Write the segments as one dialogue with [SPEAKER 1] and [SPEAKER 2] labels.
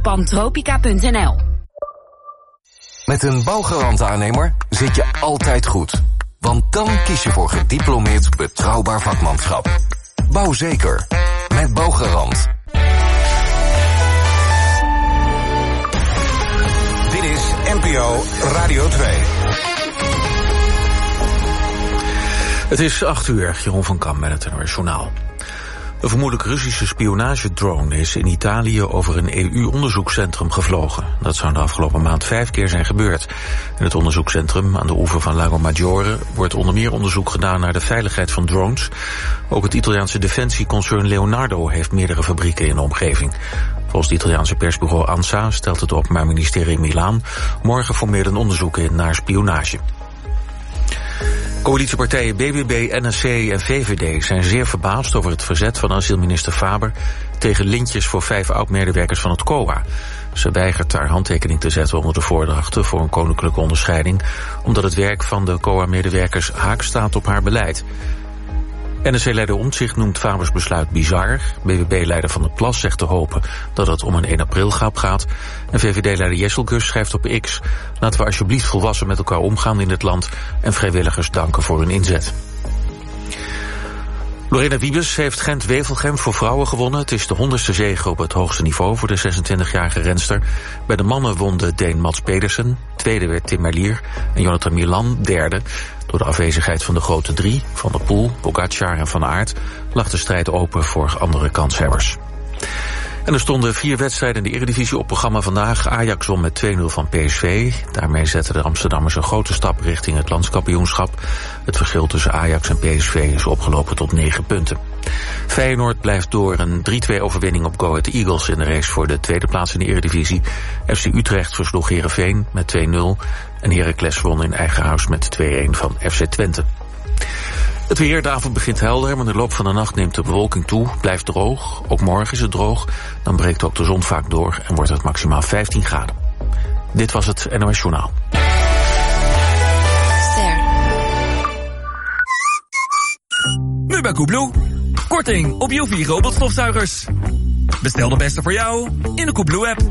[SPEAKER 1] pantropica.nl.
[SPEAKER 2] Met een Bouwgarant-aannemer zit je altijd goed. Want dan kies je voor gediplomeerd betrouwbaar vakmanschap. Bouw zeker. Met Bouwgarant. Dit is NPO Radio 2.
[SPEAKER 3] Het is 8:00, Jeroen van Kam met het NOS Journaal. Een vermoedelijk Russische spionagedrone is in Italië over een EU-onderzoekscentrum gevlogen. Dat zou de afgelopen maand 5 keer zijn gebeurd. In het onderzoekscentrum aan de oever van Lago Maggiore wordt onder meer onderzoek gedaan naar de veiligheid van drones. Ook het Italiaanse defensieconcern Leonardo heeft meerdere fabrieken in de omgeving. Volgens het Italiaanse persbureau ANSA stelt het Openbaar Ministerie in Milaan morgen formeel een onderzoek in naar spionage. Coalitiepartijen BBB, NSC en VVD zijn zeer verbaasd over het verzet van asielminister Faber tegen lintjes voor 5 oud-medewerkers van het COA. Ze weigert haar handtekening te zetten onder de voordrachten voor een koninklijke onderscheiding, omdat het werk van de COA-medewerkers haak staat op haar beleid. NSC-leider Omtzigt noemt Fabers besluit bizar. BBB-leider Van der Plas zegt te hopen dat het om een 1 april-grap gaat. En VVD-leider Jesselgus schrijft op X: laten we alsjeblieft volwassen met elkaar omgaan in dit land en vrijwilligers danken voor hun inzet. Lorena Wiebes heeft Gent-Wevelgem voor vrouwen gewonnen. Het is de 100ste zege op het hoogste niveau voor de 26-jarige renster. Bij de mannen won de Deen Mats Pedersen. Tweede werd Tim Merlier en Jonathan Milan derde. Door de afwezigheid van de grote 3, Van der Poel, Pogacar en Van Aert, lag de strijd open voor andere kanshebbers. En er stonden 4 wedstrijden in de Eredivisie op programma vandaag. Ajax won met 2-0 van PSV. Daarmee zetten de Amsterdammers een grote stap richting het landskampioenschap. Het verschil tussen Ajax en PSV is opgelopen tot 9 punten. Feyenoord blijft door een 3-2 overwinning op Go Ahead Eagles in de race voor de tweede plaats in de Eredivisie. FC Utrecht versloeg Heerenveen met 2-0. En Heracles won in eigen huis met 2-1 van FC Twente. Het weer, de avond begint helder, maar in de loop van de nacht neemt de bewolking toe, blijft droog. Ook morgen is het droog, dan breekt ook de zon vaak door en wordt het maximaal 15 graden. Dit was het NOS Journaal.
[SPEAKER 4] Nu bij Coolblue. Korting op UV robotstofzuigers. Bestel de beste voor jou in de Coolblue app.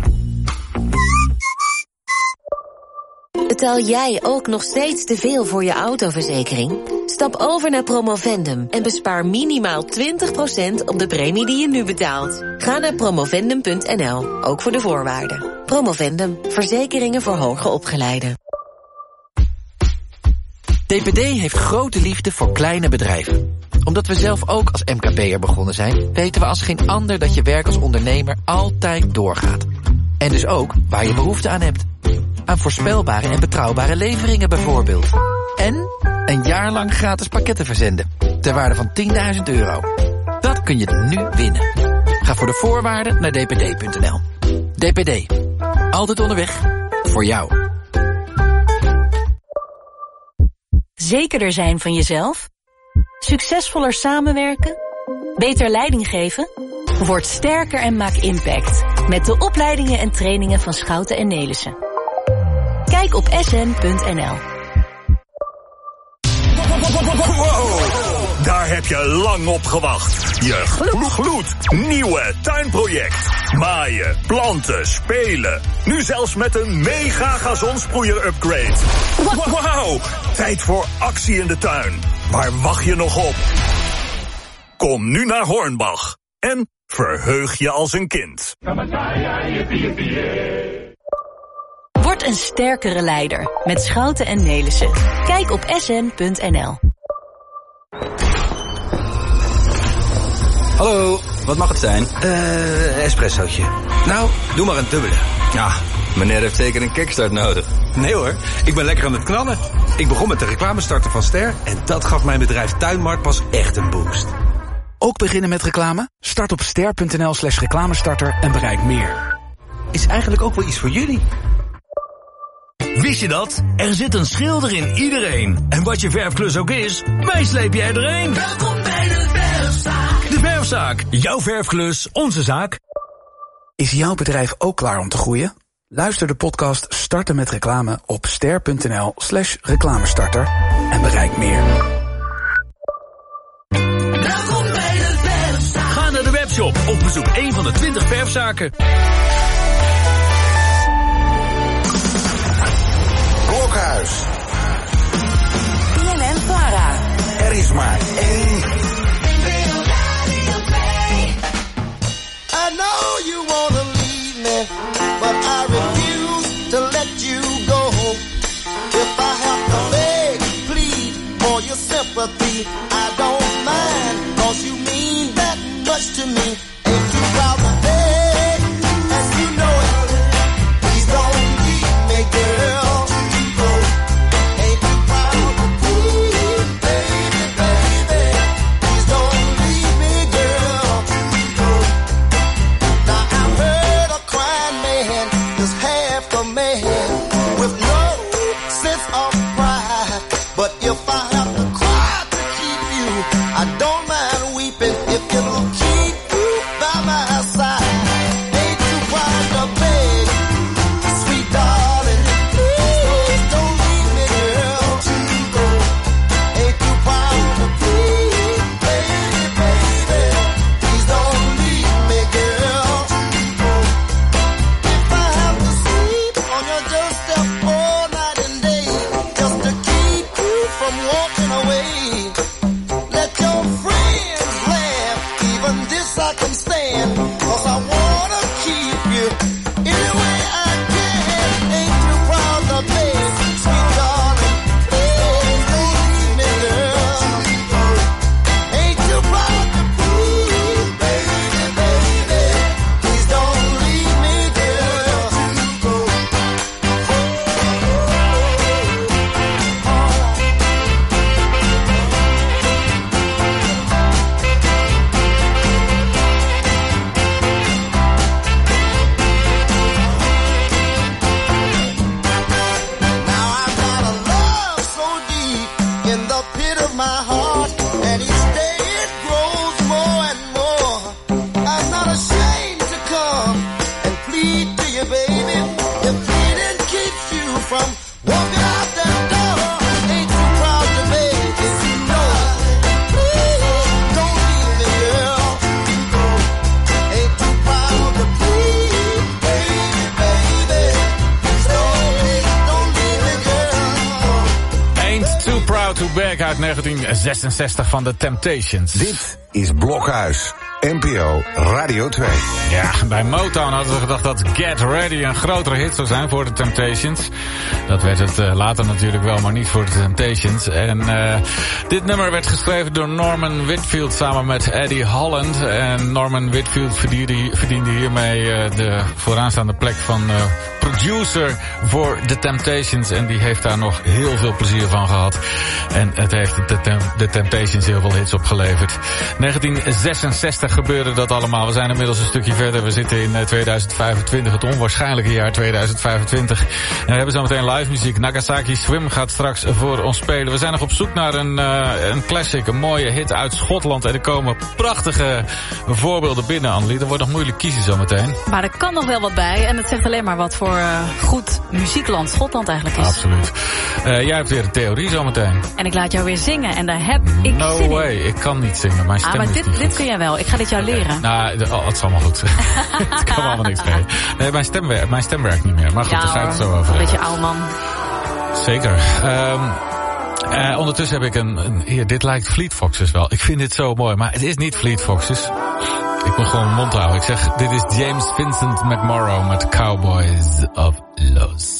[SPEAKER 5] Betaal jij ook nog steeds te veel voor je autoverzekering? Stap over naar Promovendum en bespaar minimaal 20% op de premie die je nu betaalt. Ga naar promovendum.nl, ook voor de voorwaarden. Promovendum, verzekeringen voor hoger opgeleiden.
[SPEAKER 6] DPD heeft grote liefde voor kleine bedrijven. Omdat we zelf ook als MKB'er begonnen zijn, weten we als geen ander dat je werk als ondernemer altijd doorgaat. En dus ook waar je behoefte aan hebt. Aan voorspelbare en betrouwbare leveringen bijvoorbeeld. En een jaar lang gratis pakketten verzenden. Ter waarde van €10.000. Dat kun je nu winnen. Ga voor de voorwaarden naar dpd.nl. DPD. Altijd onderweg. Voor jou.
[SPEAKER 7] Zekerder zijn van jezelf? Succesvoller samenwerken? Beter leiding geven? Word sterker en maak impact. Met de opleidingen en trainingen van Schouten en Nelissen. Kijk op sn.nl.
[SPEAKER 8] Wow, daar heb je lang op gewacht. Je gloednieuwe tuinproject. Maaien, planten, spelen. Nu zelfs met een mega gazonsproeier upgrade. Wauw, tijd voor actie in de tuin. Waar wacht je nog op? Kom nu naar Hornbach en verheug je als een kind.
[SPEAKER 7] Word een sterkere leider met Schouten en Nelissen. Kijk op sn.nl.
[SPEAKER 9] Hallo, wat mag het zijn?
[SPEAKER 10] Espressootje.
[SPEAKER 9] Nou, doe maar een dubbele.
[SPEAKER 10] Ja, meneer heeft zeker een kickstart nodig.
[SPEAKER 9] Nee hoor, ik ben lekker aan het knallen. Ik begon met de reclamestarter van Ster en dat gaf mijn bedrijf Tuinmarkt pas echt een boost.
[SPEAKER 11] Ook beginnen met reclame? Start op ster.nl/reclamestarter en bereik meer.
[SPEAKER 9] Is eigenlijk ook wel iets voor jullie.
[SPEAKER 12] Wist je dat? Er zit een schilder in iedereen. En wat je verfklus ook is, wij slepen je er doorheen.
[SPEAKER 13] Welkom bij de Verfzaak.
[SPEAKER 12] De Verfzaak. Jouw verfklus, onze zaak.
[SPEAKER 11] Is jouw bedrijf ook klaar om te groeien? Luister de podcast Starten met Reclame op ster.nl/reclamestarter en bereik meer.
[SPEAKER 13] Welkom bij de Verfzaak.
[SPEAKER 12] Ga naar de webshop of bezoek een van de 20 verfzaken.
[SPEAKER 1] me, but I refuse to let you go. If I have to beg, plead for your sympathy, I don't mind, 'cause you mean that much to me. Ain't too proud to beg, and you know it. Please don't leave me, girl. Ain't too proud to plead, baby, baby. Please don't leave me, girl. Now I heard a crying man is half a man with no sense of pride. But if I have to cry to keep you, I don't mind weeping if it'll keep you by my side. Ain't too proud to beg, sweet darling. Please don't leave me, girl. Ain't too proud to plead, baby, baby. Please don't leave me, girl. If I have to sleep on your doorstep all night and day, just to keep you from walking away, let your friends laugh, even this I can stand, 'cause I wanna keep you any way I can. Ain't too proud to beg, sweet darling. Please don't leave me, girl. Ain't too proud to plead, baby, baby. Please don't leave me, girl. Now I've got a love so deep in the pit of my heart, and each day it grows more and more. I'm not ashamed to come and plead to you, baby. If pleading keeps you from walking out that door, ain't too proud to beg if you know it. Please don't leave me, girl. Ain't too proud to plead, baby, baby. Please don't leave me, girl.
[SPEAKER 14] Ain't Too Proud to Beg uit 1966 van The Temptations.
[SPEAKER 15] Dit is Blokhuis, NPO Radio 2.
[SPEAKER 14] Ja, bij Motown hadden ze gedacht dat Get Ready een grotere hit zou zijn voor The Temptations. Dat werd het later natuurlijk wel, maar niet voor The Temptations. En dit nummer werd geschreven door Norman Whitfield samen met Eddie Holland. En Norman Whitfield verdiende hiermee de vooraanstaande plek van producer voor The Temptations. En die heeft daar nog heel veel plezier van gehad. En het heeft The Temptations heel veel hits opgeleverd. 1966 gebeurde dat allemaal. We zijn inmiddels een stukje verder. We zitten in 2025, het onwaarschijnlijke jaar 2025. En we hebben zo meteen live muziek. Nagasaki Swim gaat straks voor ons spelen. We zijn nog op zoek naar een classic, een mooie hit uit Schotland. En er komen prachtige voorbeelden binnen, Annelie. Er wordt nog moeilijk kiezen zo meteen.
[SPEAKER 16] Maar er kan nog wel wat bij. En het zegt alleen maar wat voor goed muziekland Schotland eigenlijk is.
[SPEAKER 14] Absoluut. Jij hebt weer een theorie zo meteen.
[SPEAKER 16] En ik laat jou weer zingen. En daar heb ik
[SPEAKER 14] no
[SPEAKER 16] zin
[SPEAKER 14] way.
[SPEAKER 16] in.
[SPEAKER 14] Ik kan niet zingen. Mijn stem
[SPEAKER 16] maar
[SPEAKER 14] is niet
[SPEAKER 16] dit kun jij wel. Ik ga dit jou leren.
[SPEAKER 14] Nou, het is allemaal goed. Het kan allemaal niks mee. Nee, mijn stem werkt niet meer. Maar goed, daar ga ik het zo over.
[SPEAKER 16] Een beetje oude man.
[SPEAKER 14] Zeker. Ondertussen heb ik hier, dit lijkt Fleet Foxes wel. Ik vind dit zo mooi, maar het is niet Fleet Foxes. Ik moet gewoon mijn mond houden. Ik zeg, dit is James Vincent McMorrow met Cowboys of Los.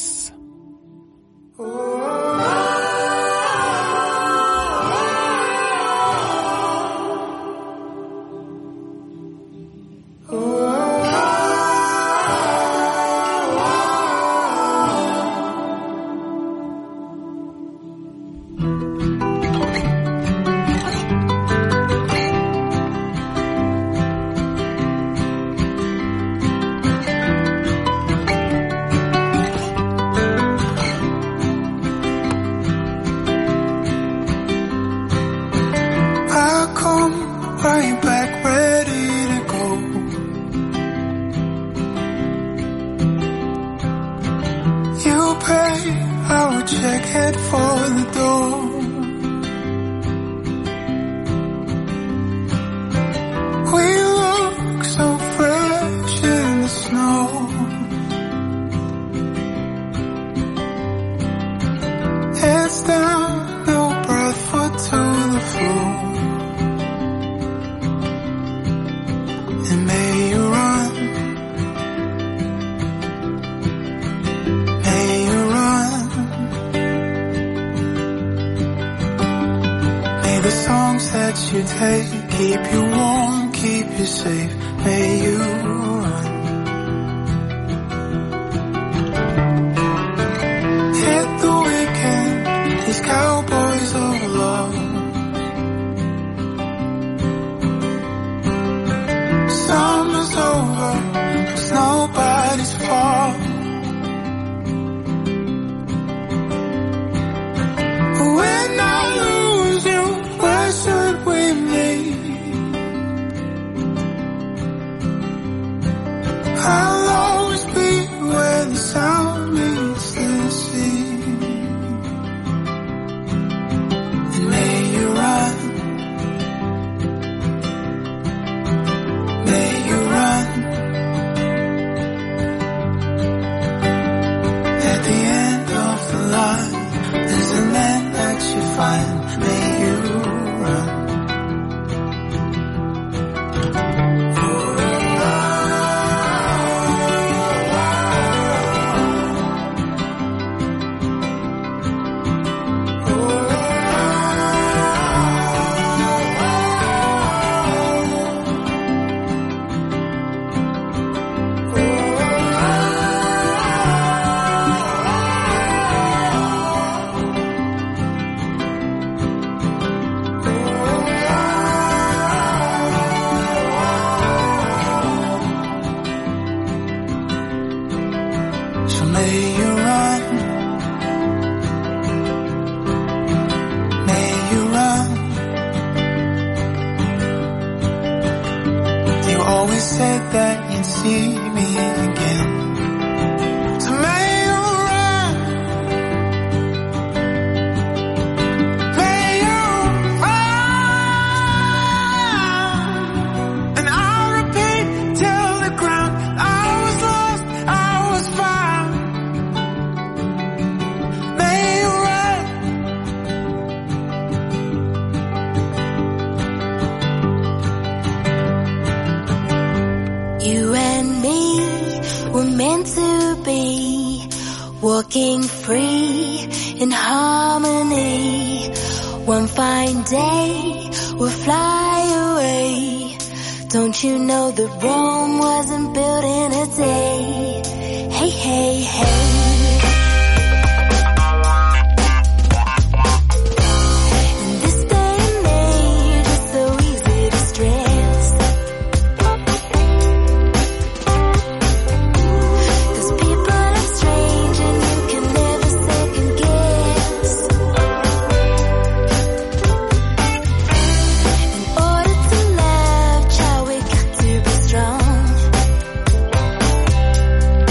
[SPEAKER 17] that you take, keep you warm, keep you safe, may you run. Hit the weekend, these cowboys of love. Summer's over, it's nobody's fault. When I lose you, where should we meet? I'll always be where the sound meets the sea. And may you run, may you run. At the end of the line, there's a land that you find, may you run. So may you run, may you run. You always said that you'd see me again. So may you run, may you run. And I'll repeat till the ground, I was lost, I was found. May you run.
[SPEAKER 18] You and me were meant to be, walking free in harmony. One fine day we'll fly away. Don't you know that Rome wasn't built in a day? Hey, hey, hey. In this day and age, it's so easy to stress. 'Cause people are strange and you can never second guess. In order to love, child, we got to be strong.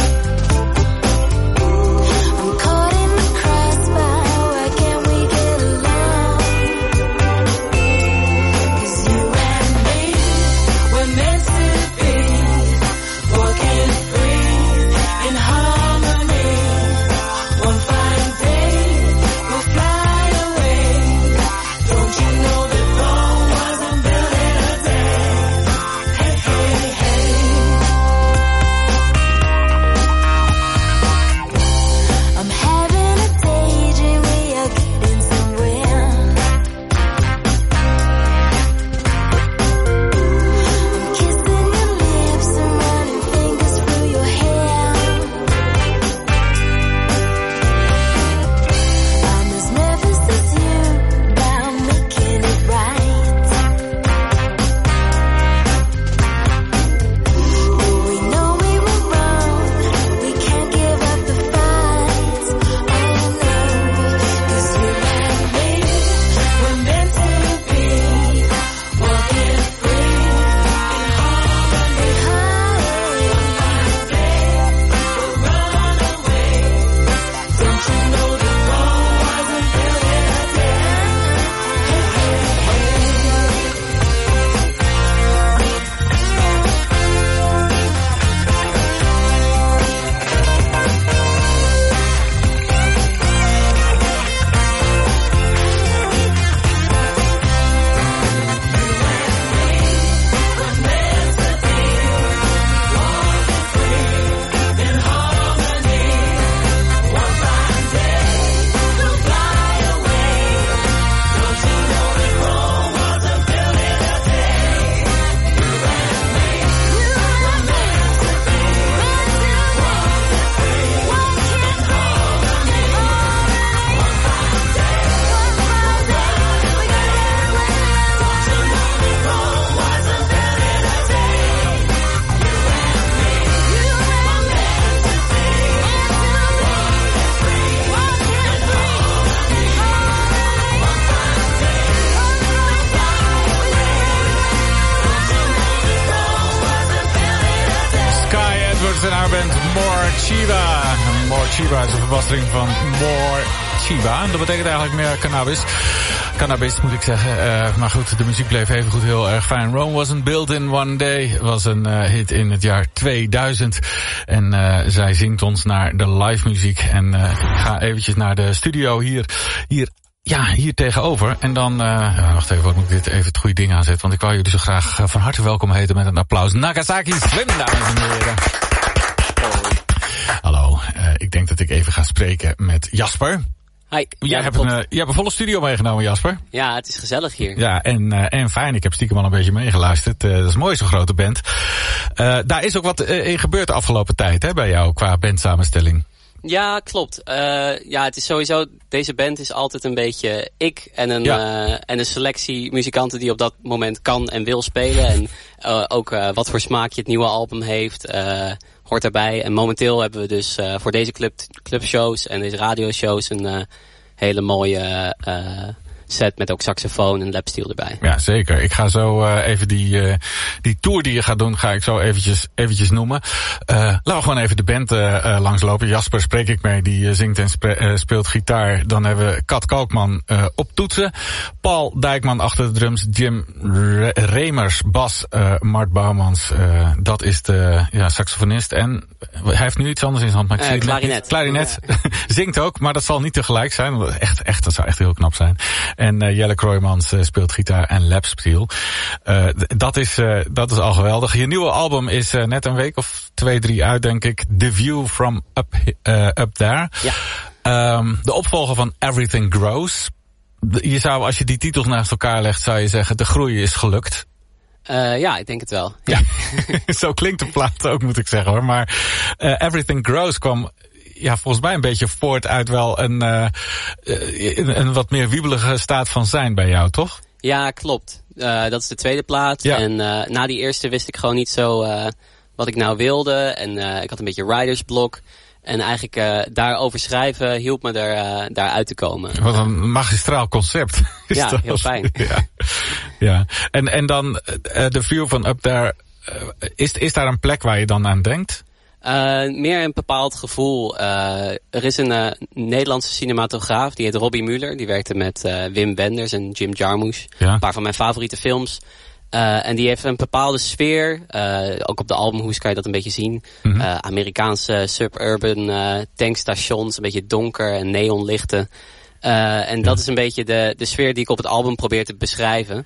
[SPEAKER 14] Chiba. More Chiba is een verbastering van More Chiba. Dat betekent eigenlijk meer cannabis. Cannabis moet ik zeggen. Maar goed, de muziek bleef even goed heel erg fijn. Rome wasn't built in one day. Was een hit in het jaar 2000. En zij zingt ons naar de live muziek. En ik ga eventjes naar de studio hier tegenover. En dan, wacht even, moet ik dit even het goede ding aanzetten. Want ik wou jullie zo graag van harte welkom heten met een applaus. Nagasaki Swim, dames en heren. Hallo, ik denk dat ik even ga spreken met Jasper.
[SPEAKER 19] Hi.
[SPEAKER 14] Jij hebt een volle studio meegenomen, Jasper.
[SPEAKER 19] Ja, het is gezellig hier.
[SPEAKER 14] Ja, en fijn. Ik heb stiekem al een beetje meegeluisterd. Dat is mooi, zo'n grote band. Daar is ook wat in gebeurd de afgelopen tijd, hè, bij jou, qua bandsamenstelling.
[SPEAKER 19] Ja, klopt. Het is sowieso, deze band is altijd een beetje ik en een selectie muzikanten die op dat moment kan en wil spelen. En ook wat voor smaakje het nieuwe album heeft, hoort daarbij. En momenteel hebben we dus voor deze clubshows en deze radioshows een hele mooie set met ook saxofoon en lapsteel erbij.
[SPEAKER 14] Ja, zeker. Ik ga zo even die tour die je gaat doen, ga ik zo eventjes noemen. Laten we gewoon even de band langslopen. Jasper spreek ik mee, die zingt en speelt gitaar. Dan hebben we Kat Kalkman op toetsen. Paul Dijkman achter de drums. Jim Remers bas. Mart Bouwmans, dat is de saxofonist. En hij heeft nu iets anders in zijn hand. Maar klarinet. Zingt ook, maar dat zal niet tegelijk zijn. Dat zou echt heel knap zijn. En Jelle Kroijmans speelt gitaar en lapsteel. Dat is al geweldig. Je nieuwe album is net een week of 2-3 uit, denk ik. The View from Up There. Ja. De opvolger van Everything Grows. Je zou, als je die titels naast elkaar legt, zou je zeggen, de groei is gelukt.
[SPEAKER 19] Ja, ik denk het wel.
[SPEAKER 14] Ja. Zo klinkt de plaat ook, moet ik zeggen hoor. Maar Everything Grows kwam volgens mij een beetje voort uit wel een wat meer wiebelige staat van zijn bij jou, toch?
[SPEAKER 19] Ja, klopt. Dat is de tweede plaat. Ja. En na die eerste wist ik gewoon niet zo wat ik nou wilde. En ik had een beetje writersblok. En eigenlijk daarover schrijven hielp me daaruit te komen.
[SPEAKER 14] Wat een magistraal concept.
[SPEAKER 19] Ja, heel fijn.
[SPEAKER 14] Ja. En dan de View van Up There. Is daar een plek waar je dan aan denkt?
[SPEAKER 19] Meer een bepaald gevoel. Er is een Nederlandse cinematograaf, die heet Robbie Muller. Die werkte met Wim Wenders en Jim Jarmusch. Ja. Een paar van mijn favoriete films. En die heeft een bepaalde sfeer. Ook op de albumhoes kan je dat een beetje zien. Mm-hmm. Amerikaanse suburban tankstations. Een beetje donker en neonlichten. En dat is een beetje de sfeer die ik op het album probeer te beschrijven.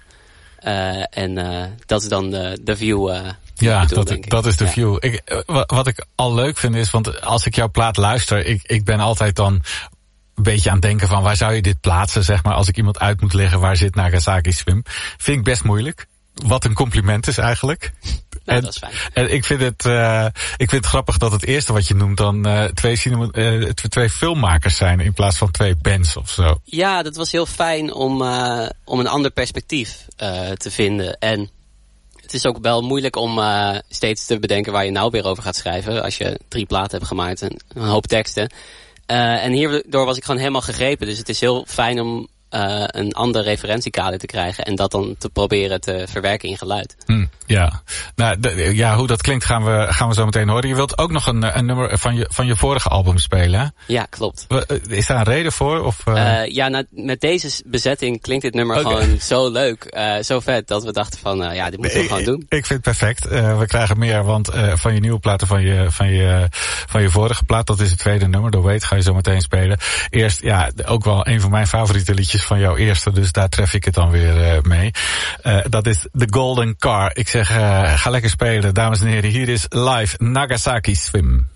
[SPEAKER 19] Dat is dan de view.
[SPEAKER 14] Dat is de view. Wat ik al leuk vind is, want als ik jouw plaat luister, ik ben altijd dan een beetje aan het denken van waar zou je dit plaatsen, zeg maar, als ik iemand uit moet leggen waar zit Nagasaki Swim. Vind ik best moeilijk. Wat een compliment is eigenlijk.
[SPEAKER 19] Nou, dat is fijn.
[SPEAKER 14] En ik vind het grappig dat het eerste wat je noemt dan twee filmmakers zijn in plaats van twee bands of zo.
[SPEAKER 19] Ja, dat was heel fijn om een ander perspectief te vinden. En het is ook wel moeilijk om steeds te bedenken waar je nou weer over gaat schrijven. Als je 3 platen hebt gemaakt en een hoop teksten. En hierdoor was ik gewoon helemaal gegrepen. Dus het is heel fijn om een ander referentiekader te krijgen. En dat dan te proberen te verwerken in geluid.
[SPEAKER 14] Ja, nou, hoe dat klinkt gaan we zo meteen horen. Je wilt ook nog een nummer van je vorige album spelen, hè?
[SPEAKER 19] Ja, klopt.
[SPEAKER 14] Is daar een reden voor? Of,
[SPEAKER 19] met deze bezetting klinkt dit nummer gewoon zo leuk. Zo vet dat we dachten van, dit moeten we gewoon doen. Ik
[SPEAKER 14] vind het perfect. We krijgen meer, want van je nieuwe platen, van je vorige plaat, dat is het tweede nummer. The Wait ga je zo meteen spelen. Eerst, ook wel een van mijn favoriete liedjes van jouw eerste, dus daar tref ik het dan weer mee. Dat is The Golden Car. Ik zeg, ga lekker spelen, dames en heren. Hier is live Nagasaki Swim.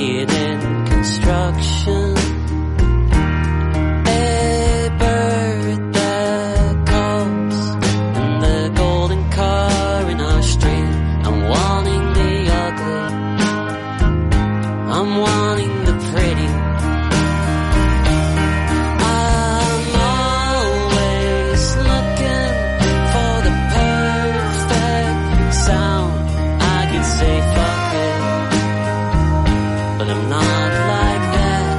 [SPEAKER 19] being in construction. A bird that calls and the golden car in our street. I'm wanting the ugly, I'm wanting the pretty. I'm always looking for the perfect sound. I could say fuck it, but I'm not like that.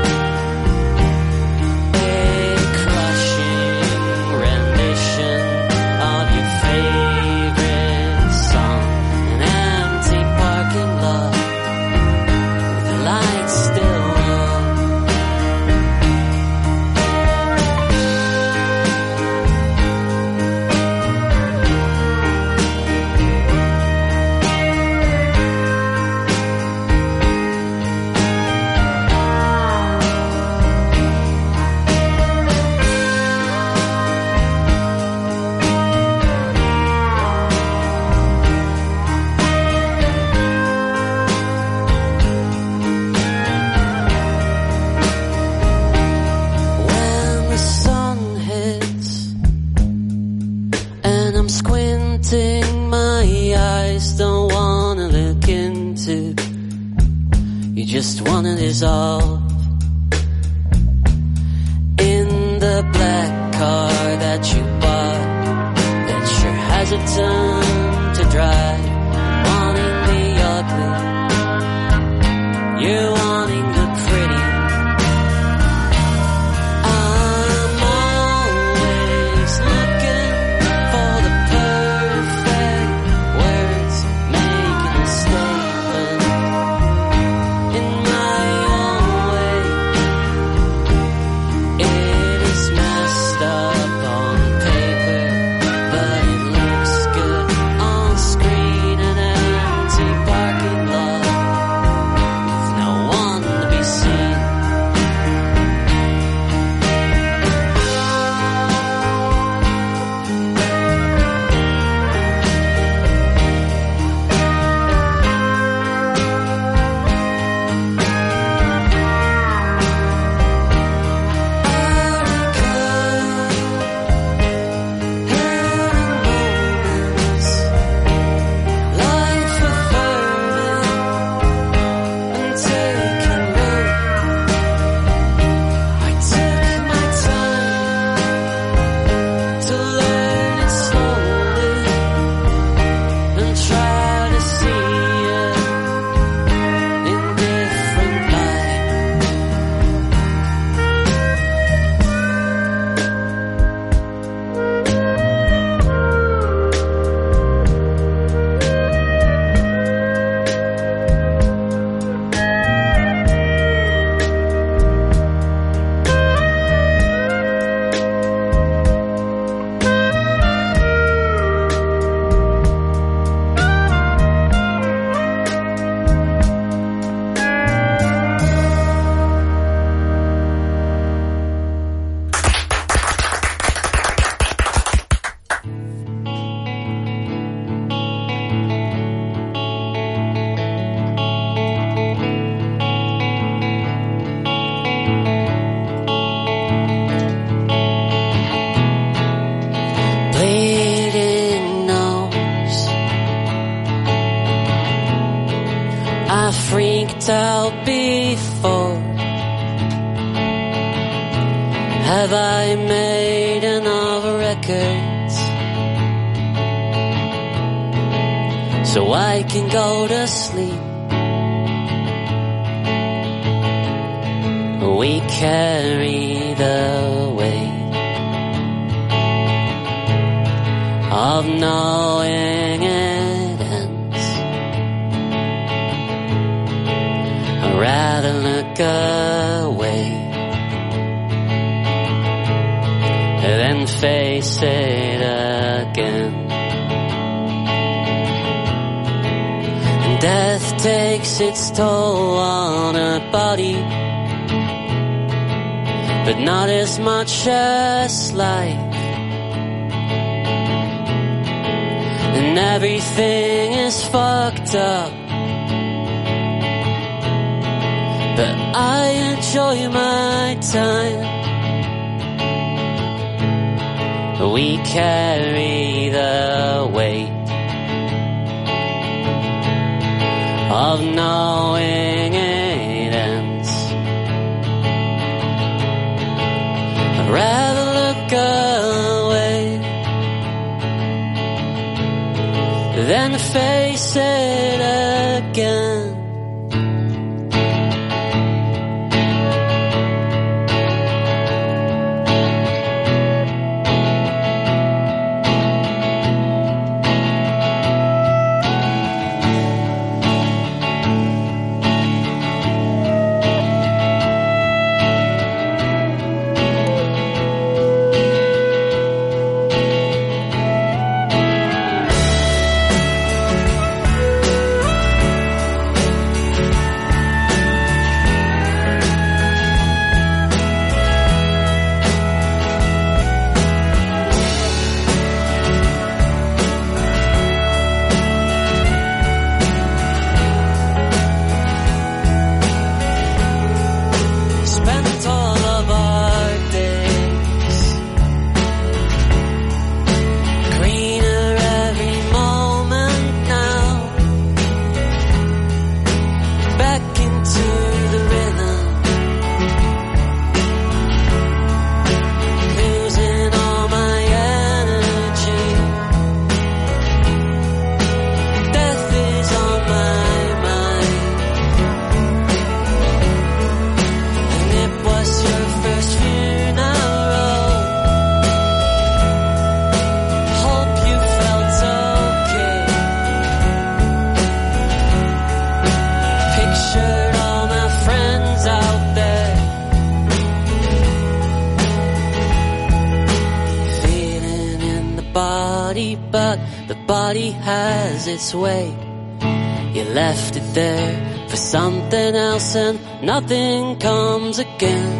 [SPEAKER 19] A crushing rendition of your favorite song. An empty parking lot with the lights still on. When the sun hits and I'm squinting, my eyes don't wanna look into. You just wanna dissolve in the black car that you bought, that sure has a ton to drive. Wanting the ugly, you're wanting the pretty. I'm always looking for the perfect words, making a statement in my own way. It is messed up on paper, but it looks good on screen. An empty parking lot with no one to be seen. Life affirming and taking root. I took my time to learn it slowly and try to see it in different light. Bleeding nose, I freaked out before. Have I made enough records so I can go to sleep? We carry the weight of knowing it ends. I'd rather look away than face it again. Death takes its toll on a body, but not as much as life. And everything is fucked up but I enjoy my time. We carry the weight of knowing it ends. I'd rather look away than face it again. Has its way. You left it there for something else and nothing comes again.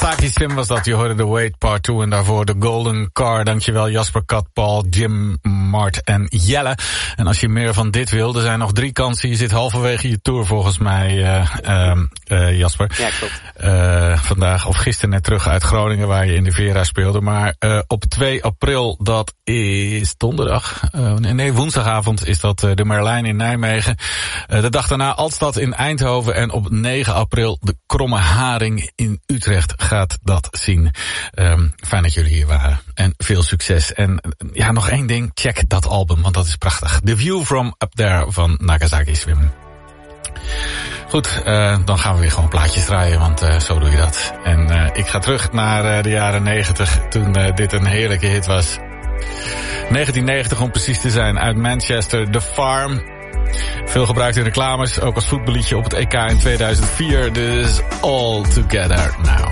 [SPEAKER 14] Nagasaki Swim was dat. Je hoorde de Wait Part 2 en daarvoor de Golden Car. Dankjewel Jasper, Kat, Paul, Jim, Mart en Jelle. En als je meer van dit wil, er zijn nog 3 kansen. Je zit halverwege je tour volgens mij, Jasper.
[SPEAKER 19] Ja, klopt.
[SPEAKER 14] Vandaag of gisteren net terug uit Groningen waar je in de Vera speelde. Maar op 2 april, dat is donderdag. Woensdagavond is dat de Merlijn in Nijmegen. De dag daarna Altstad in Eindhoven. En op 9 april de Kromme Haring in Utrecht gaat dat zien. Fijn dat jullie hier waren. En veel succes. En ja, nog 1 ding. Check dat album, want dat is prachtig. The View from Up There van Nagasaki Swim. Goed, dan gaan we weer gewoon plaatjes draaien, want zo doe je dat. En ik ga terug naar de jaren 90, toen dit een heerlijke hit was. 1990 om precies te zijn, uit Manchester, The Farm. Veel gebruikt in reclames, ook als voetballiedje op het EK in 2004. Dus All Together Now.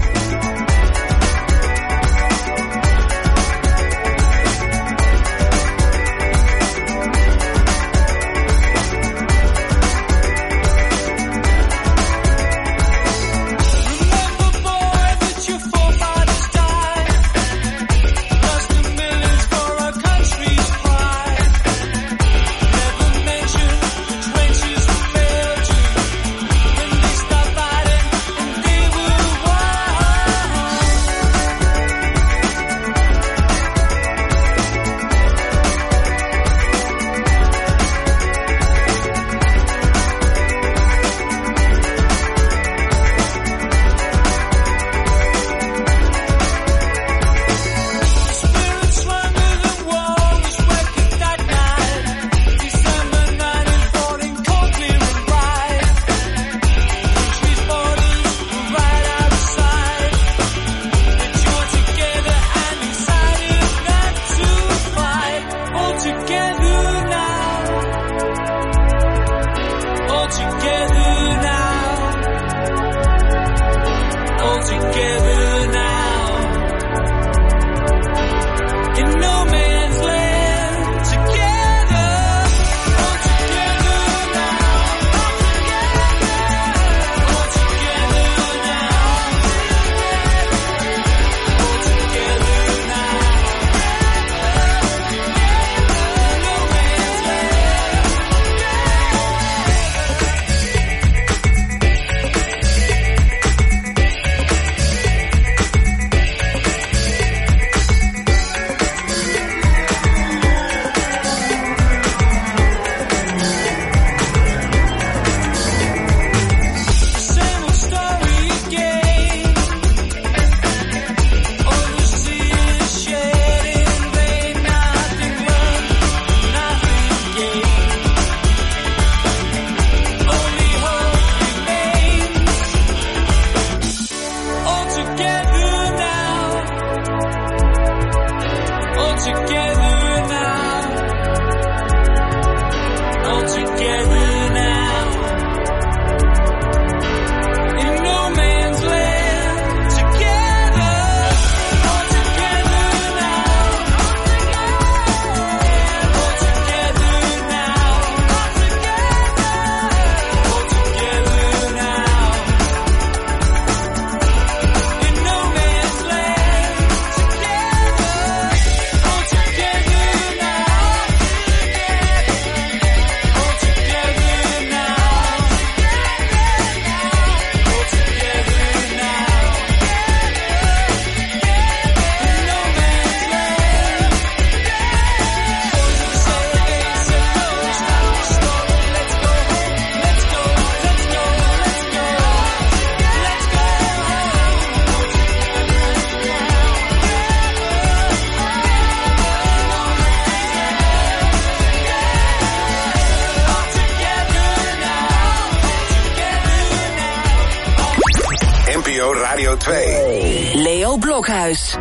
[SPEAKER 15] NPO Radio 2.
[SPEAKER 20] Leo Blokhuis.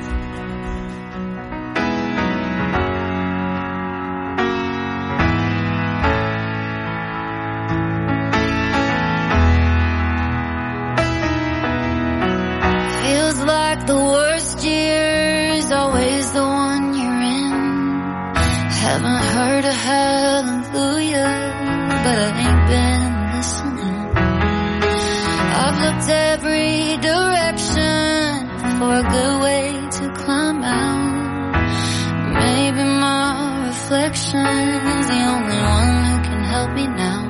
[SPEAKER 18] Feels like the worst year's always the one you're in. Haven't heard a hallelujah, but I ain't been listening. I've looked every direction a good way to climb out. Maybe my reflection is the only one who can help me now.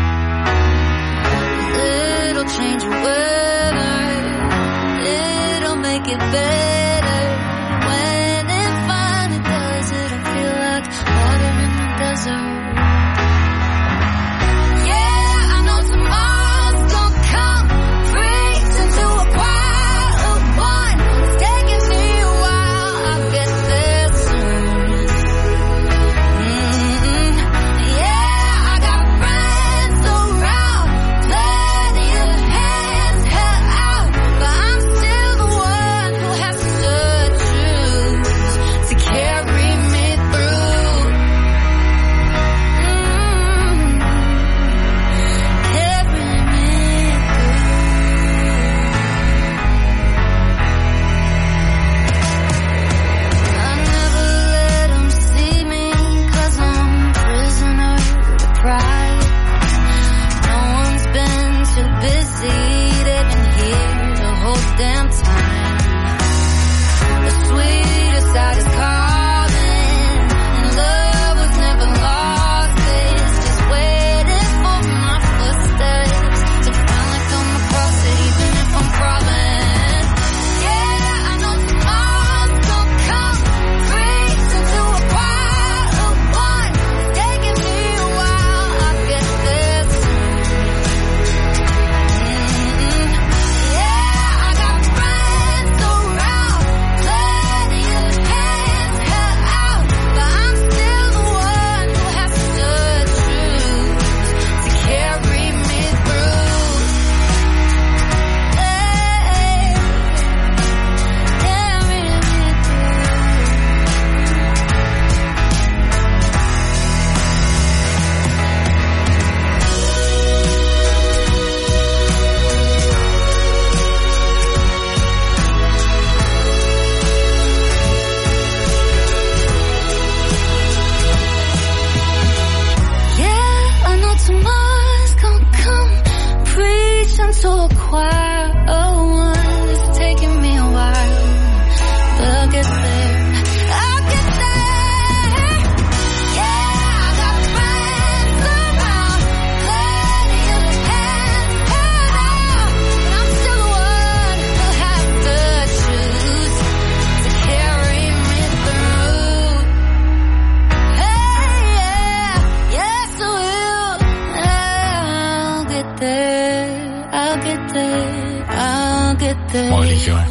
[SPEAKER 18] It'll change the weather, it'll make it better. When it finally does, it'll feel like water in the desert.
[SPEAKER 14] Mooi liedje hoor.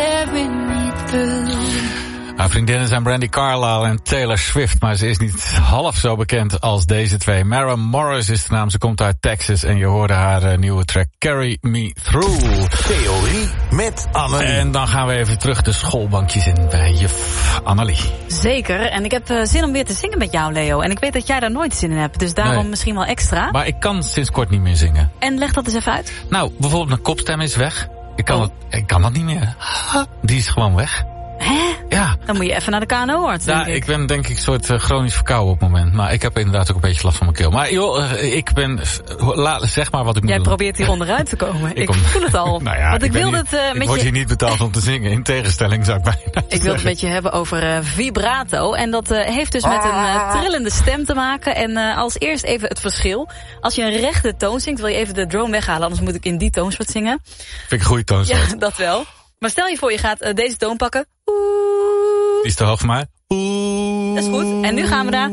[SPEAKER 14] Haar vriendinnen zijn Brandy Carlisle en Taylor Swift, maar ze is niet half zo bekend als deze twee. Maren Morris is de naam, ze komt uit Texas en je hoorde haar nieuwe track Carry Me Through.
[SPEAKER 2] Theorie met Annelie.
[SPEAKER 14] En dan gaan we even terug de schoolbankjes in bij juf Annelie.
[SPEAKER 16] Zeker, en ik heb zin om weer te zingen met jou, Leo. En ik weet dat jij daar nooit zin in hebt, dus daarom misschien wel extra.
[SPEAKER 14] Maar ik kan sinds kort niet meer zingen.
[SPEAKER 16] En leg dat eens even uit.
[SPEAKER 14] Nou, bijvoorbeeld mijn kopstem is weg. Ik kan dat niet meer. Die is gewoon weg.
[SPEAKER 16] Hè?
[SPEAKER 14] Ja.
[SPEAKER 16] Dan moet je even naar de KNO-arts, denk
[SPEAKER 14] ik ben denk ik soort chronisch verkouden op het moment. Maar ik heb inderdaad ook een beetje last van mijn keel. Maar joh, ik ben... zeg maar wat ik moet doen.
[SPEAKER 16] Jij probeert hier onderuit te komen. Ik voel het al.
[SPEAKER 14] Nou ja,
[SPEAKER 16] want ik wilde
[SPEAKER 14] ik word hier niet betaald om te zingen. In tegenstelling zou ik bijna
[SPEAKER 16] Ik wil het met je hebben over vibrato. En dat heeft dus met een trillende stem te maken. En als eerst even het verschil. Als je een rechte toon zingt, wil je even de drone weghalen. Anders moet ik in die toonsoort zingen.
[SPEAKER 14] Vind ik een goede toonsoort.
[SPEAKER 16] Ja, dat wel. Maar stel je voor, je gaat deze toon pakken.
[SPEAKER 14] Die is te hoog voor mij.
[SPEAKER 16] Dat is goed. En nu gaan we daar.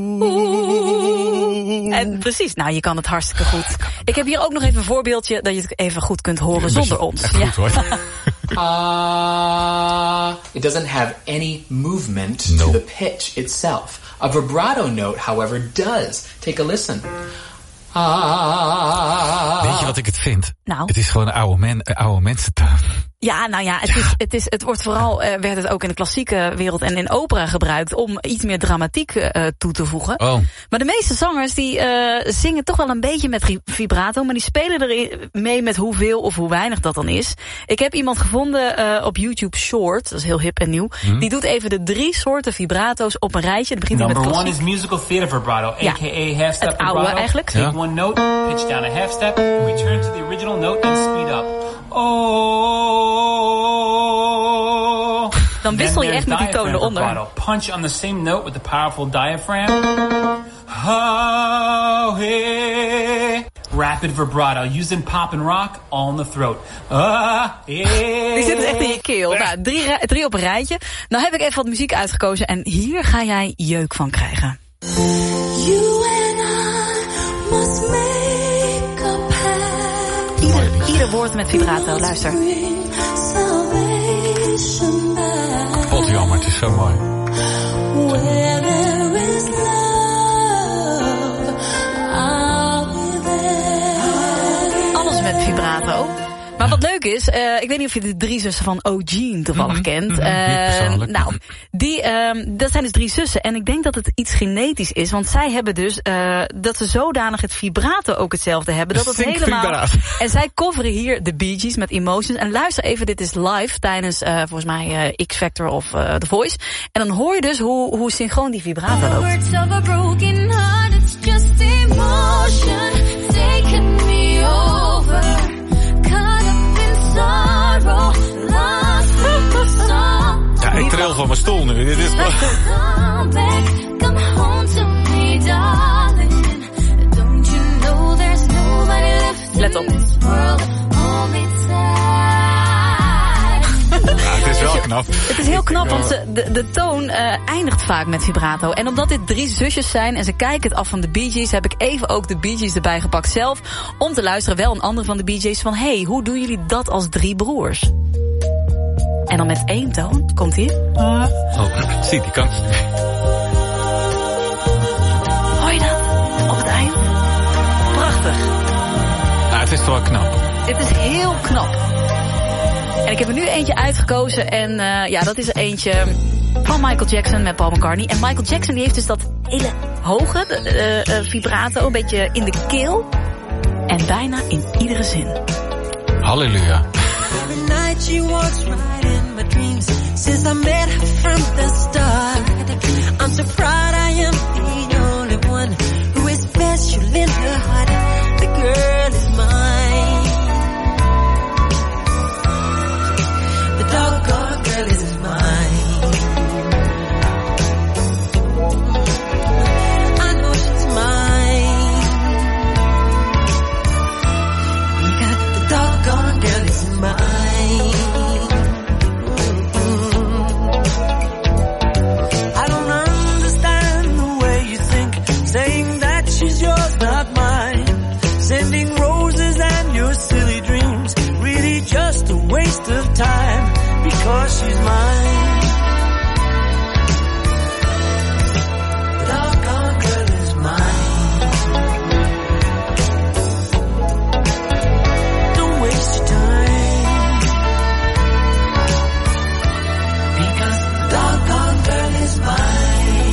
[SPEAKER 16] En precies, nou, je kan het hartstikke goed. Ik heb hier ook nog even een voorbeeldje dat je het even goed kunt horen zonder ons.
[SPEAKER 14] Echt goed hoor.
[SPEAKER 20] It doesn't have any movement to the pitch itself. A vibrato note, however, does. Take a listen.
[SPEAKER 14] Weet je wat ik het vind?
[SPEAKER 16] Nou.
[SPEAKER 14] Het is gewoon een oude mensentaal.
[SPEAKER 16] Ja, nou ja, het wordt vooral, werd het ook in de klassieke wereld en in opera gebruikt om iets meer dramatiek toe te voegen.
[SPEAKER 14] Oh.
[SPEAKER 16] Maar de meeste zangers die zingen toch wel een beetje met vibrato, maar die spelen er mee met hoeveel of hoe weinig dat dan is. Ik heb iemand gevonden op YouTube Short, dat is heel hip en nieuw. Die doet even de 3 soorten vibrato's op een rijtje. Dat begint
[SPEAKER 21] Number
[SPEAKER 16] met
[SPEAKER 21] 1 is musical theater vibrato, aka half step
[SPEAKER 16] het oude
[SPEAKER 21] vibrato.
[SPEAKER 16] eigenlijk.
[SPEAKER 21] Take one note, pitch down a half step, return to the original note and speed up. Oh.
[SPEAKER 16] Dan wissel je echt met die toon eronder.
[SPEAKER 21] Vibrato. Punch on the same note with the powerful diaphragm. Oh, hey. Rapid vibrato, used in pop and rock, all in the throat. Hey.
[SPEAKER 16] Die zit dus echt in je keel. Nou, drie op een rijtje. Nou heb ik even wat muziek uitgekozen en hier ga jij jeuk van krijgen.
[SPEAKER 18] You and I must make a pact.
[SPEAKER 16] Ieder woord met vibrato, luister.
[SPEAKER 14] Kapot jammer, het is zo mooi.
[SPEAKER 18] Where there is love, I'll be there.
[SPEAKER 16] Alles met vibrato. Maar wat leuk is, ik weet niet of je de 3 zussen van O'Gene toevallig kent. Nou, dat zijn dus 3 zussen. En ik denk dat het iets genetisch is. Want zij hebben dus dat ze zodanig het vibrato ook hetzelfde hebben. Dat het helemaal. En zij coveren hier de Bee Gees met Emotions. En luister even, dit is live tijdens volgens mij X Factor of The Voice. En dan hoor je dus hoe synchroon die vibrato loopt.
[SPEAKER 18] Words of a broken heart, it's just emotion taking me over.
[SPEAKER 14] Ja, ik tril van mijn stoel nu. Dit is
[SPEAKER 16] Let op.
[SPEAKER 14] Ja, het is wel knap.
[SPEAKER 16] Het is heel knap, want de toon eindigt vaak met vibrato. En omdat dit 3 zusjes zijn en ze kijken het af van de Bee Gees, heb ik even ook de Bee Gees erbij gepakt zelf. Om te luisteren, wel een andere van de Bee Gees, van hey, hoe doen jullie dat als 3 broers? En dan met 1 toon, komt ie.
[SPEAKER 14] Oh, zie die kant.
[SPEAKER 16] Hoor je dat? Op het eind. Prachtig.
[SPEAKER 14] Nou, het is toch wel knap.
[SPEAKER 16] Het is heel knap. En ik heb er nu eentje uitgekozen. En ja, dat is er eentje van Michael Jackson met Paul McCartney. En Michael Jackson die heeft dus dat hele hoge vibrato, een beetje in de keel. En bijna in iedere zin.
[SPEAKER 14] Halleluja.
[SPEAKER 13] Every night she walks right in my dreams. Since I met her from the start, I'm so proud I am the only one who is special in her heart. The girl is mine. The doggone girl is mine. I know she's mine. Because the doggone girl is mine. I don't understand the way you think, saying that she's yours, not mine. Sending roses and your silly dreams, really just a waste of time, because she's mine. The doggone girl is mine. Don't waste your time, because the doggone girl is mine.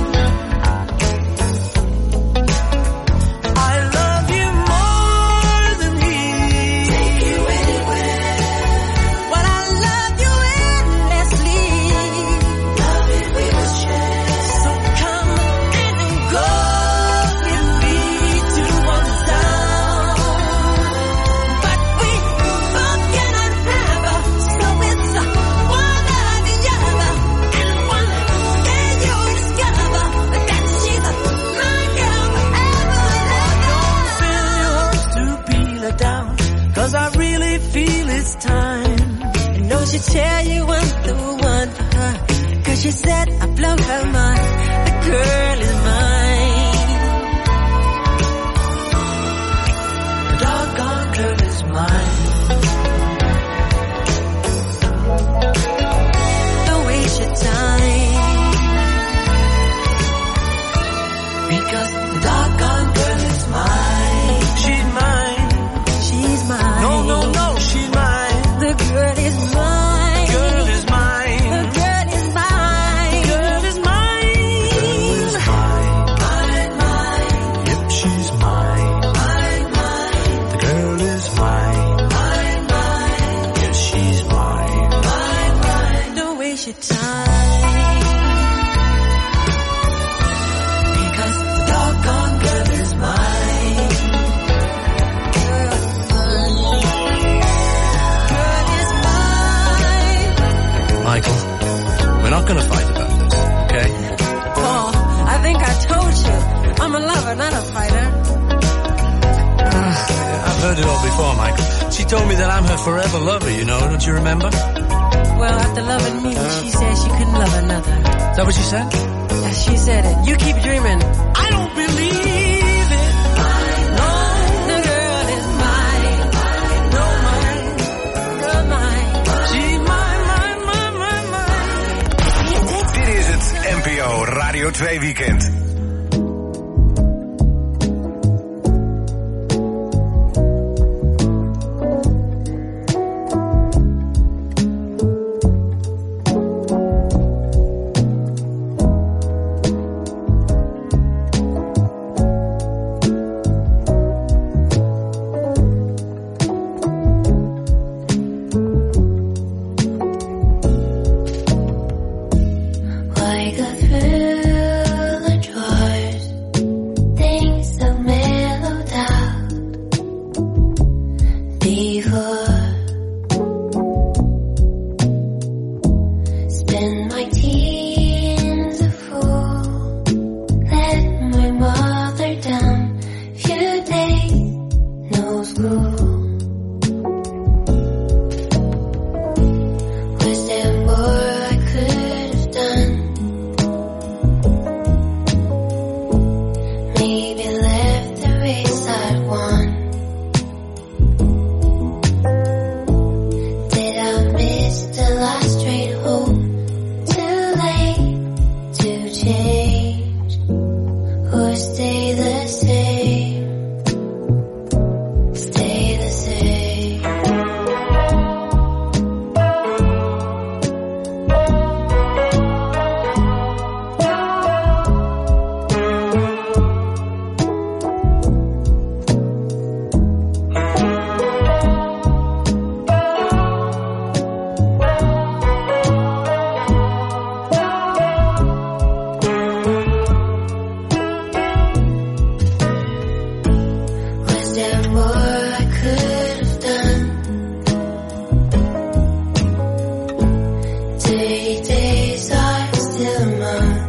[SPEAKER 13] I love you more than he. Take you anywhere. But I love you endlessly. Love it we will share. So come in and go with me to one town. But we both cannot have her, so it's one or the other. And one day you'll discover that she's my girl forever. Don't fill your hopes to peel her down, 'cause I really feel it's time. And no, she tell you I'm the one for her, 'cause she said I blow her mind. The girl is mine. The doggone girl is mine. Don't waste your time, because the doggone girl is mine. She's mine. She's mine. No, no, no, she's mine. The girl is mine. Girl is mine. The girl is mine. Girl is mine. Girl is mine. Mine, mine. Yep, she's mine. Mine, mine. The girl is mine. Mine, mine. Yes, she's mine. Mine, mine. Don't waste your time, because the doggone girl is mine. Girl is mine.
[SPEAKER 9] Michael, not gonna fight about this, okay?
[SPEAKER 3] Paul, I think I told you. I'm a lover, not a fighter.
[SPEAKER 9] I've heard it all before, Michael. She told me that I'm her forever lover, you know, don't you remember?
[SPEAKER 3] Well, after loving me, she said she couldn't love another.
[SPEAKER 9] Is that what she said?
[SPEAKER 3] Yeah, she said it. You keep dreaming. I don't believe it. No, the girl is mine. No, mine. Girl, mine. She's mine.
[SPEAKER 15] Dit is het NPO Radio 2 Weekend.
[SPEAKER 18] Like a thrill the drawers, things of mellow doubt before. Spend my teens a fool, let my mother down. Few days, no school. Was there more I could have done? Maybe left the race I'd won. Did I miss the last train home? Too late to change or stay the same? Stay the same. Was there more I could have done? Days are still mine.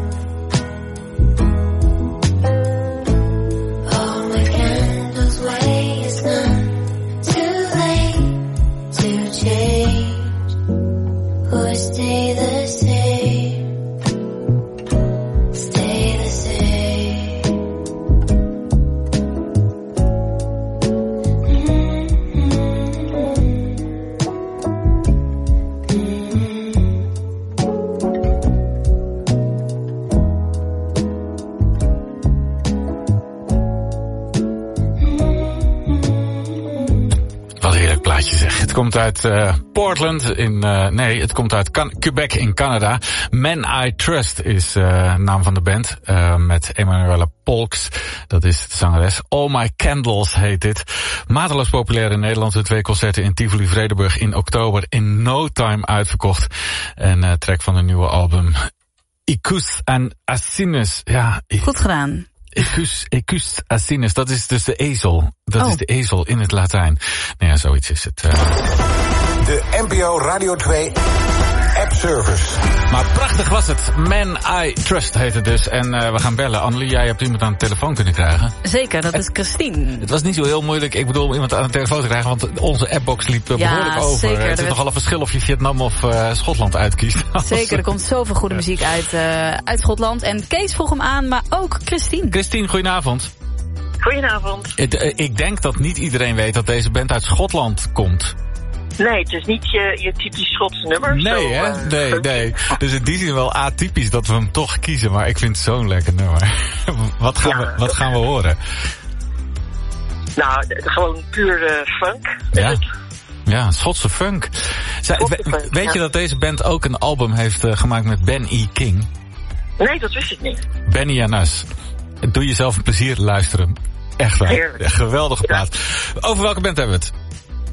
[SPEAKER 18] All my candles waste none. Too late to change or stay the same. Stay the same.
[SPEAKER 14] Wat een heerlijk plaatje zeg. Het komt uit Portland het komt uit Quebec in Canada. Man I Trust is naam van de band. Met Emanuela Polks, dat is de zangeres. All My Candles heet dit. Mateloos populair in Nederland. De 2 concerten in Tivoli Vredenburg in oktober. In no time uitverkocht. En track van een nieuwe album. Icus en Asinus. Ja,
[SPEAKER 16] Goed gedaan.
[SPEAKER 14] Ecus asinus, dat is dus de ezel. Dat is de ezel in het Latijn. Nou ja, zoiets is het.
[SPEAKER 15] De NPO Radio 2 App Service.
[SPEAKER 14] Maar prachtig was het. Man I Trust heet het dus. En we gaan bellen. Annelie, jij hebt iemand aan de telefoon kunnen krijgen.
[SPEAKER 16] Zeker, dat is Christine.
[SPEAKER 14] Het was niet zo heel moeilijk, ik bedoel, om iemand aan de telefoon te krijgen. Want onze appbox liep behoorlijk over.
[SPEAKER 16] Zeker,
[SPEAKER 14] het is nogal een verschil of je Vietnam of Schotland uitkiest.
[SPEAKER 16] Zeker, er komt zoveel goede muziek uit Schotland. En Kees vroeg hem aan, maar ook Christine.
[SPEAKER 14] Christine, goedenavond.
[SPEAKER 22] Goedenavond.
[SPEAKER 14] Ik denk dat niet iedereen weet dat deze band uit Schotland komt.
[SPEAKER 22] Nee, het is niet je typisch Schotse nummer.
[SPEAKER 14] Nee,
[SPEAKER 22] zo,
[SPEAKER 14] hè? Nee. Dus in die zin wel atypisch dat we hem toch kiezen. Maar ik vind het zo'n lekker nummer. Wat gaan we horen?
[SPEAKER 22] Nou, gewoon puur funk.
[SPEAKER 14] Ja. Ja, Schotse funk. Weet je dat deze band ook een album heeft gemaakt met Ben E. King?
[SPEAKER 22] Nee, dat wist ik niet.
[SPEAKER 14] Benny en Us. Doe jezelf een plezier, luisteren. Echt waar. Heerlijk. Geweldige plaat. Over welke band hebben we het?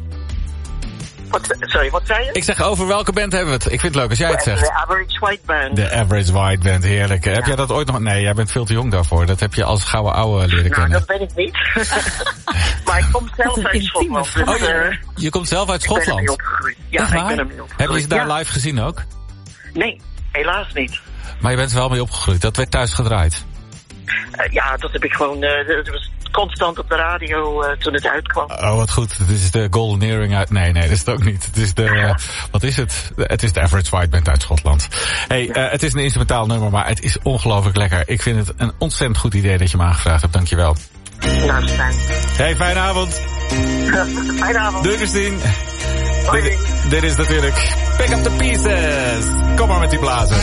[SPEAKER 22] Wat zei je?
[SPEAKER 14] Ik zeg, over welke band hebben we het? Ik vind het leuk als jij het zegt.
[SPEAKER 22] The Average White Band.
[SPEAKER 14] The Average White Band, heerlijk. Ja. Heb jij dat ooit nog... Nee, jij bent veel te jong daarvoor. Dat heb je als gouden ouwe leren kennen.
[SPEAKER 22] Nou, dat ben ik niet. Maar ik kom zelf uit Schotland. Dus,
[SPEAKER 14] je komt zelf uit Schotland?
[SPEAKER 22] Ik ben ermee opgegroeid. Ja, ik ben ermee opgegroeid.
[SPEAKER 14] Heb je ze daar live gezien ook?
[SPEAKER 22] Nee. helaas niet.
[SPEAKER 14] Maar je bent er wel mee opgegroeid. Dat werd thuis gedraaid.
[SPEAKER 22] Ja, dat heb ik gewoon... dat was constant op de radio toen het uitkwam.
[SPEAKER 14] Oh, wat goed. Het is de Golden Earring uit... Nee, dat is het ook niet. Het is de... wat is het? Het is de Average White Band uit Schotland. Hey, het is een instrumentaal nummer, maar het is ongelooflijk lekker. Ik vind het een ontzettend goed idee dat je me aangevraagd hebt. Dankjewel.
[SPEAKER 22] Nou, fijn.
[SPEAKER 14] Hey, fijne avond.
[SPEAKER 22] Fijne avond.
[SPEAKER 14] Doei, Christine. Dit is natuurlijk Pick Up The Pieces. Kom maar met die blazers.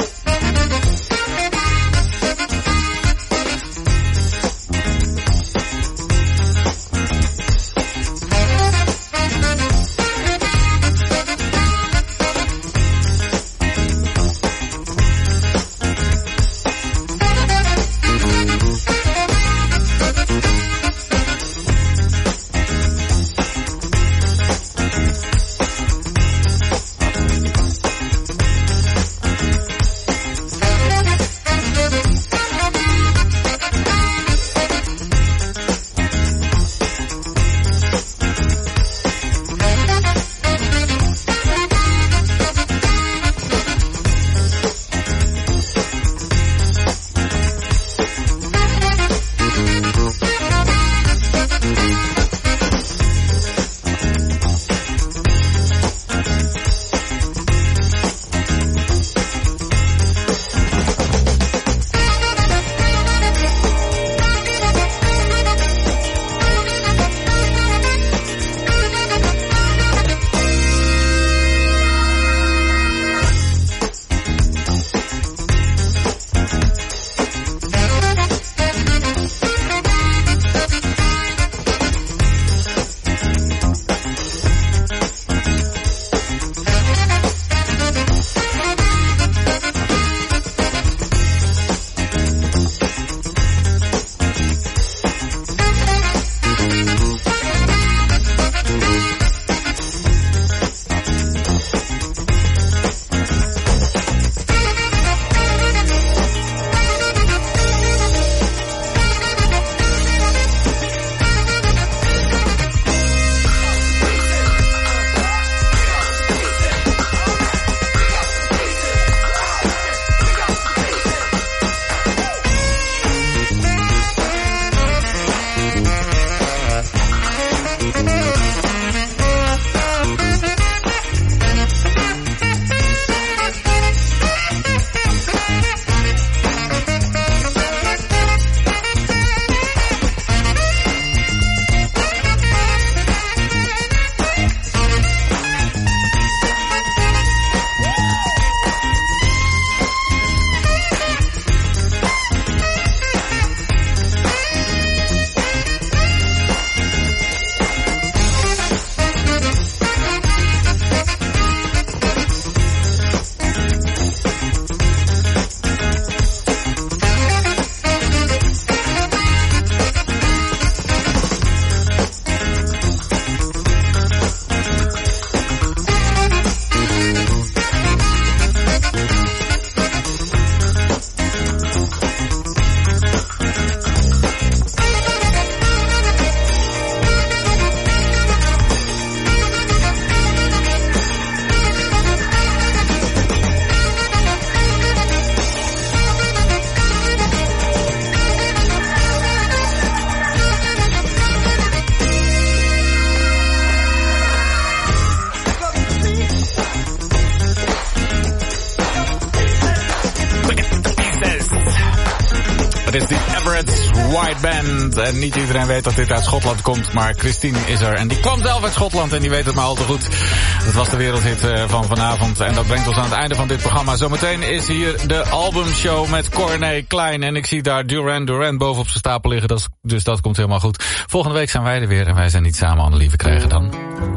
[SPEAKER 14] Het is de Average White Band. En niet iedereen weet dat dit uit Schotland komt, maar Christine is er. En die kwam zelf uit Schotland en die weet het maar al te goed. Dat was de wereldhit van vanavond. En dat brengt ons aan het einde van dit programma. Zometeen is hier de albumshow met Corné Klein. En ik zie daar Duran Duran bovenop zijn stapel liggen. Dus dat komt helemaal goed. Volgende week zijn wij er weer. En wij zijn niet samen, Annelieve, krijgen dan...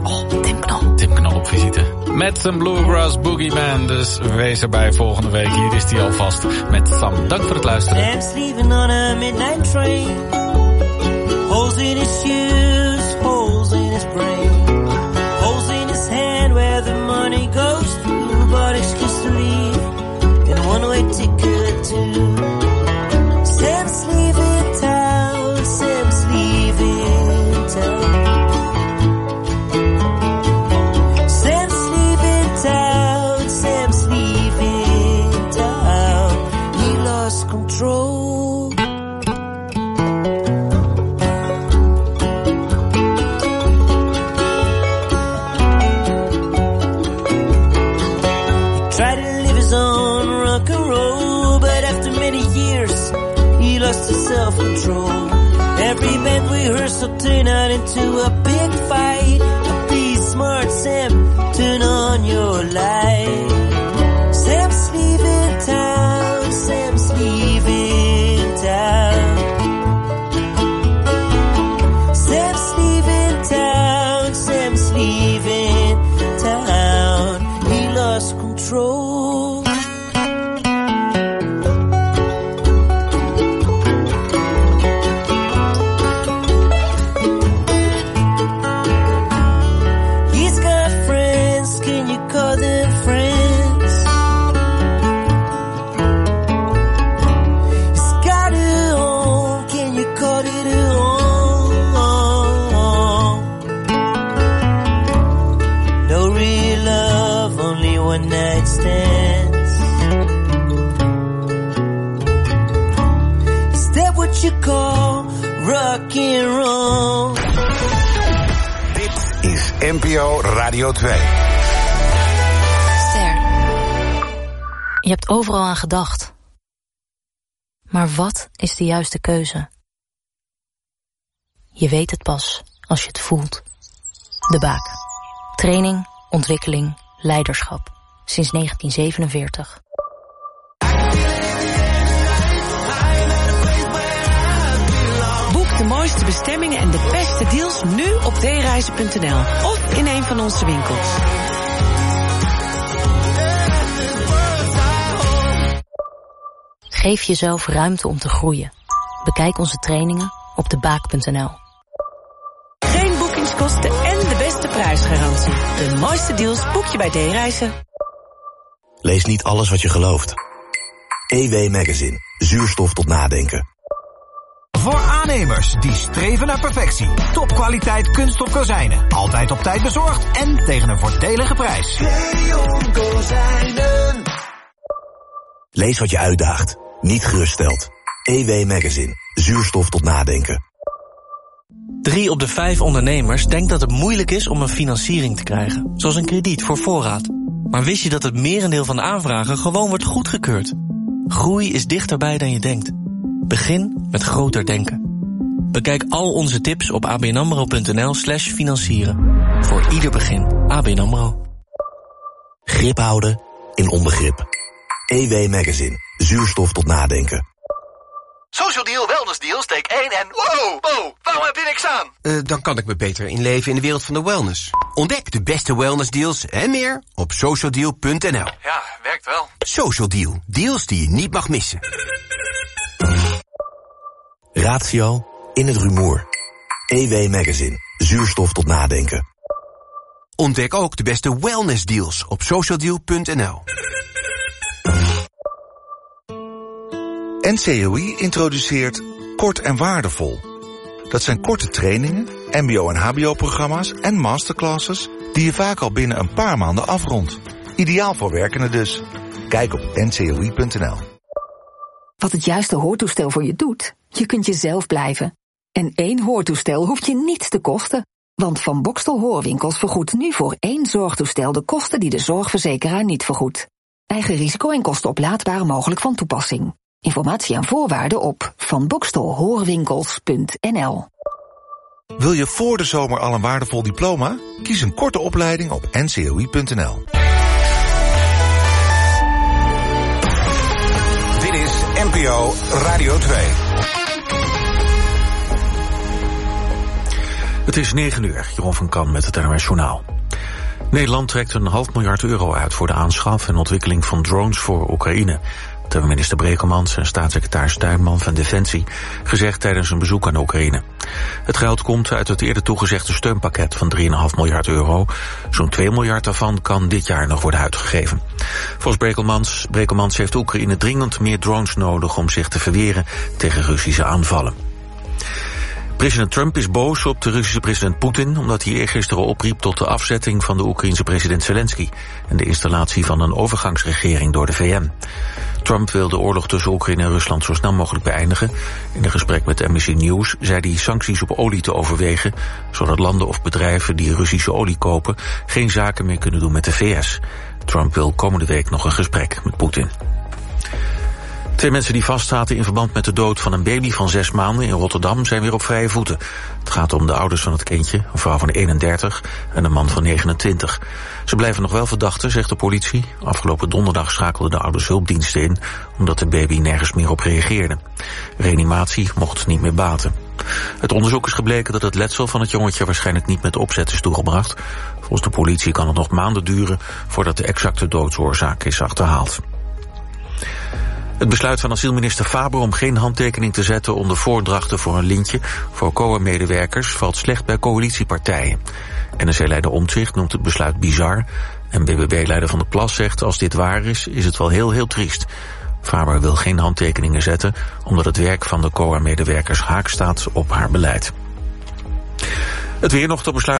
[SPEAKER 14] Tim Knol op visite. Met zijn Bluegrass Boogie Man. Dus wees erbij volgende week. Hier is hij alvast met Sam. Dank voor het luisteren.
[SPEAKER 4] Sam's leaving on a midnight train. Holes in his shoes, holes in his brain. Holes in his hand where the money goes through. But excuse to leave in a one-way ticket too. Sam's leaving town, Sam's leaving town. Sam's leaving town, Sam's leaving control. He tried to live his own rock and roll, but after many years, he lost his self-control. Every band rehearsal turned out into a big fight. Be smart, Sam, turn on your light. Sam's leaving town, Sam's leaving town. Sam's leaving town, Sam's leaving town. He lost control. He's got friends, can you call them friends? He's got a home, can you call it a home? No real love, only one night stands. Is that what you call rock and roll?
[SPEAKER 15] Dit is NPO Radio 2.
[SPEAKER 16] Ster, je hebt overal aan gedacht. Maar wat is de juiste keuze? Je weet het pas als je het voelt. De Baak. Training, ontwikkeling, leiderschap. Sinds 1947.
[SPEAKER 3] Boek de mooiste bestemmingen en de beste deals nu op dereizen.nl of in een van onze winkels.
[SPEAKER 16] Geef jezelf ruimte om te groeien. Bekijk onze trainingen op debaak.nl.
[SPEAKER 3] Geen boekingskosten en de beste prijsgarantie. De mooiste deals boek je bij D-reizen.
[SPEAKER 5] Lees niet alles wat je gelooft. EW Magazine. Zuurstof tot nadenken.
[SPEAKER 6] Voor aannemers die streven naar perfectie. Topkwaliteit kunststof kozijnen. Altijd op tijd bezorgd en tegen een voordelige prijs.
[SPEAKER 17] Leon Kozijnen.
[SPEAKER 5] Lees wat je uitdaagt. Niet geruststelt. EW Magazine. Zuurstof tot nadenken.
[SPEAKER 23] 3 op de 5 ondernemers denkt dat het moeilijk is om een financiering te krijgen. Zoals een krediet voor voorraad. Maar wist je dat het merendeel van de aanvragen gewoon wordt goedgekeurd? Groei is dichterbij dan je denkt. Begin met groter denken. Bekijk al onze tips op abnamro.nl/financieren. Voor ieder begin. ABN AMRO.
[SPEAKER 5] Grip houden in onbegrip. EW Magazine. Zuurstof tot nadenken.
[SPEAKER 24] Social Deal, Wellness Deal, steek 1 en... Wow, waarom heb je niks aan?
[SPEAKER 25] Dan kan ik me beter inleven in de wereld van de wellness. Ontdek de beste wellness deals en meer op socialdeal.nl.
[SPEAKER 24] Ja, werkt wel.
[SPEAKER 25] Social Deal. Deals die je niet mag missen.
[SPEAKER 5] Ratio in het rumoer. EW Magazine. Zuurstof tot nadenken.
[SPEAKER 25] Ontdek ook de beste wellness deals op socialdeal.nl.
[SPEAKER 15] NCOI introduceert Kort en Waardevol. Dat zijn korte trainingen, mbo- en hbo-programma's en masterclasses die je vaak al binnen een paar maanden afrondt. Ideaal voor werkenden dus. Kijk op ncoi.nl.
[SPEAKER 26] Wat het juiste hoortoestel voor je doet? Je kunt jezelf blijven. En 1 hoortoestel hoeft je niets te kosten. Want Van Boxtel Hoorwinkels vergoedt nu voor 1 zorgtoestel de kosten die de zorgverzekeraar niet vergoedt. Eigen risico en kosten oplaadbaar mogelijk van toepassing. Informatie en voorwaarden op vanboxtelhoorwinkels.nl.
[SPEAKER 15] Wil je voor de zomer al een waardevol diploma? Kies een korte opleiding op ncoi.nl. Dit is NPO Radio 2.
[SPEAKER 27] Het is 9 uur. Jeroen van Kan met het NOS Journaal. Nederland trekt €1,5 miljard uit voor de aanschaf en ontwikkeling van drones voor Oekraïne. Dat hebben minister Brekelmans en staatssecretaris Tuinman van Defensie gezegd tijdens een bezoek aan Oekraïne. Het geld komt uit het eerder toegezegde steunpakket van €3,5 miljard. Zo'n 2 miljard daarvan kan dit jaar nog worden uitgegeven. Volgens Brekelmans heeft Oekraïne dringend meer drones nodig om zich te verweren tegen Russische aanvallen. President Trump is boos op de Russische president Poetin omdat hij eergisteren opriep tot de afzetting van de Oekraïense president Zelensky en de installatie van een overgangsregering door de VN. Trump wil de oorlog tussen Oekraïne en Rusland zo snel mogelijk beëindigen. In een gesprek met NBC News zei hij sancties op olie te overwegen, zodat landen of bedrijven die Russische olie kopen geen zaken meer kunnen doen met de VS. Trump wil komende week nog een gesprek met Poetin. 2 mensen die vastzaten in verband met de dood van een baby van 6 maanden in Rotterdam zijn weer op vrije voeten. Het gaat om de ouders van het kindje, een vrouw van 31 en een man van 29. Ze blijven nog wel verdachten, zegt de politie. Afgelopen donderdag schakelden de ouders hulpdiensten in, omdat de baby nergens meer op reageerde. Reanimatie mocht niet meer baten. Het onderzoek is gebleken dat het letsel van het jongetje waarschijnlijk niet met opzet is toegebracht. Volgens de politie kan het nog maanden duren voordat de exacte doodsoorzaak is achterhaald. Het besluit van asielminister Faber om geen handtekening te zetten onder voordrachten voor een lintje voor COA-medewerkers valt slecht bij coalitiepartijen. NSC-leider Omtzigt noemt het besluit bizar en BBB-leider Van der Plas zegt als dit waar is het wel heel triest. Faber wil geen handtekeningen zetten omdat het werk van de COA-medewerkers haak staat op haar beleid. Het weer nog tot besluit.